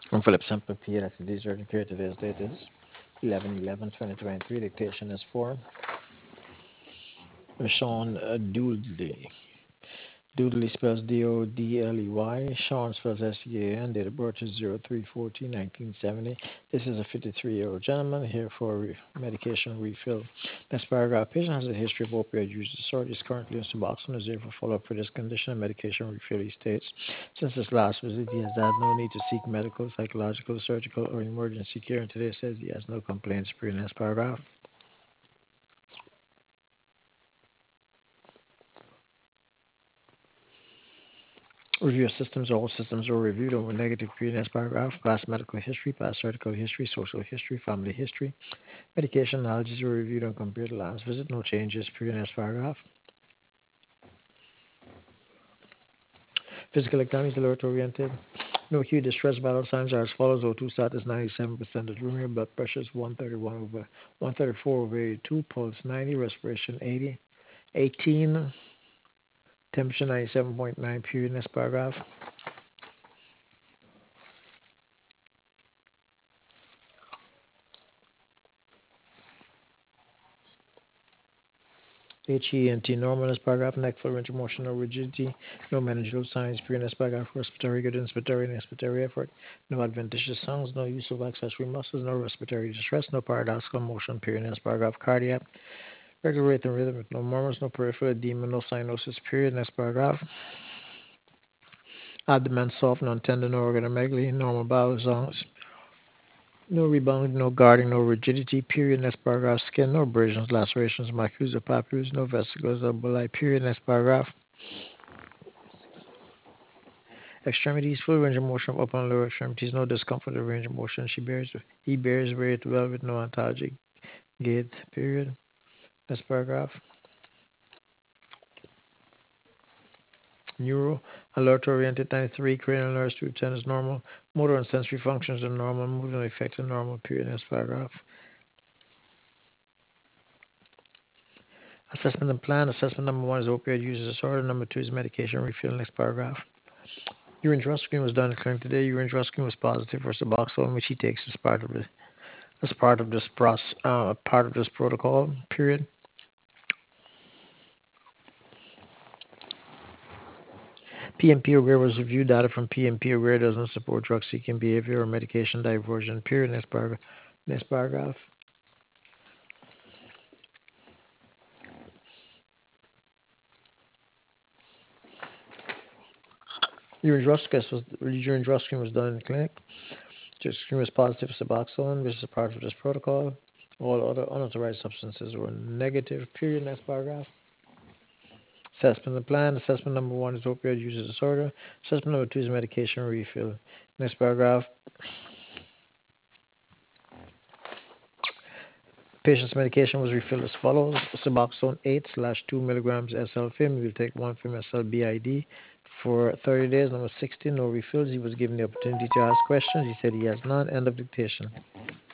From Philip Semper P. That's the dessert care. Today's date is 11/11/2023. Dictation is for Sean Dooley. Doodley spells Dodley. Sean spells Sean. Date of birth is 03/14/1970. This is a 53-year-old gentleman here for medication refill. Next paragraph. Patient has a history of opioid use disorder. Is currently on Suboxone. Is here for follow-up for this condition and medication refill. He states, since his last visit, he has had no need to seek medical, psychological, surgical, or emergency care. And today says he has no complaints. Next paragraph. Review of systems. All systems are reviewed over negative previous paragraph. Past medical history, past surgical history, social history, family history. Medication allergies were reviewed and compared to last visit. No changes. Previous paragraph. Physical exam is alert oriented. No acute distress. Vital signs are as follows. O2 status 97% adrenaline. Blood pressure is 134 over 82. Pulse 90. Respiration 80. 18. Temperature 97.9. Previous paragraph. HENT normal as paragraph, neck full range of motion, no rigidity, no meningeal signs, pre-ness paragraph, respiratory good, inspiratory and expiratory effort, no adventitious sounds, no use of accessory muscles, no respiratory distress, no paradoxical motion, period, paragraph, cardiac, regular rate and rhythm, no murmurs, no peripheral edema, no cyanosis, period, next paragraph, abdomen soft, non-tender, no organomegaly, normal bowel sounds, no rebound, no guarding, no rigidity, period, next paragraph, skin, no abrasions, lacerations, macules or papules, no vesicles or bulli, period, next paragraph. Extremities, full range of motion of upper and lower extremities, no discomfort or range of motion. He bears very well with no ontologic gait, period. Next paragraph. Neuro, alert oriented 93, cranial nerves 210 is normal. Motor and sensory functions are normal. Movement effects are normal, period. Next paragraph. Assessment and plan. Assessment number 1 is opioid use disorder. Number 2 is medication refill. Next paragraph. Urine drug screen was done in clinic today. Urine drug screen was positive for Suboxone, which he takes as part of this protocol. Period. PMP-aware was reviewed. Data from PMP-aware doesn't support drug-seeking behavior or medication diversion. Period. Next paragraph. Urine drug screen was done in the clinic. Drug screen was positive for Suboxone, which is a part of this protocol. All other unauthorized substances were negative. Period. Next paragraph. Assessment and plan. Assessment number 1 is opioid use disorder. Assessment number 2 is medication refill. Next paragraph. Patient's medication was refilled as follows. Suboxone 8/2 milligrams SL film. You will take 1 film SL BID for 30 days. Number 16, no refills. He was given the opportunity to ask questions. He said he has none. End of dictation.